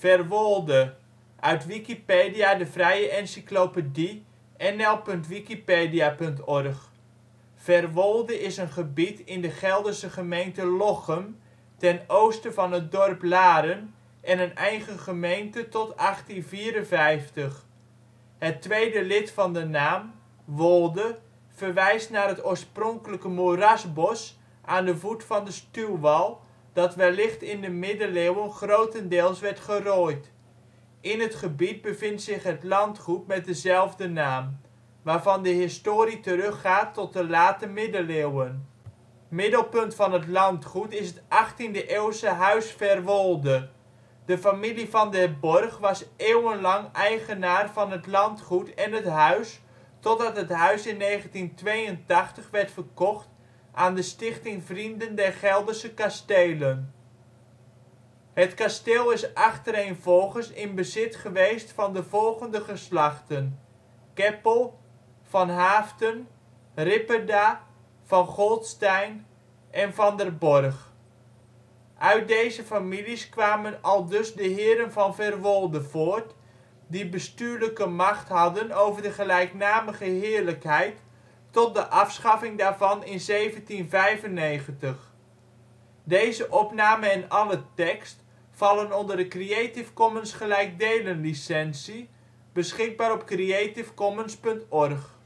Verwolde, uit Wikipedia, de vrije encyclopedie. nl.wikipedia.org. Verwolde is een gebied in de Gelderse gemeente Lochem, ten oosten van het dorp Laren en een eigen gemeente tot 1854. Het tweede lid van de naam, wolde, verwijst naar het oorspronkelijke moerasbos aan de voet van de stuwwal, dat wellicht in de middeleeuwen grotendeels werd gerooid. In het gebied bevindt zich het landgoed met dezelfde naam, waarvan de historie teruggaat tot de late middeleeuwen. Middelpunt van het landgoed is het 18e-eeuwse Huis Verwolde. De familie Van der Borgh was eeuwenlang eigenaar van het landgoed en het huis, totdat het huis in 1982 werd verkocht aan de Stichting Vrienden der Geldersche Kasteelen. Het kasteel is achtereenvolgens in bezit geweest van de volgende geslachten: Keppel, Van Haaften, Ripperda, Van Goldstein en Van der Borgh. Uit deze families kwamen aldus de heren van Verwolde voort, die bestuurlijke macht hadden over de gelijknamige heerlijkheid tot de afschaffing daarvan in 1795. Deze opname en alle tekst vallen onder de Creative Commons gelijkdelen licentie, beschikbaar op creativecommons.org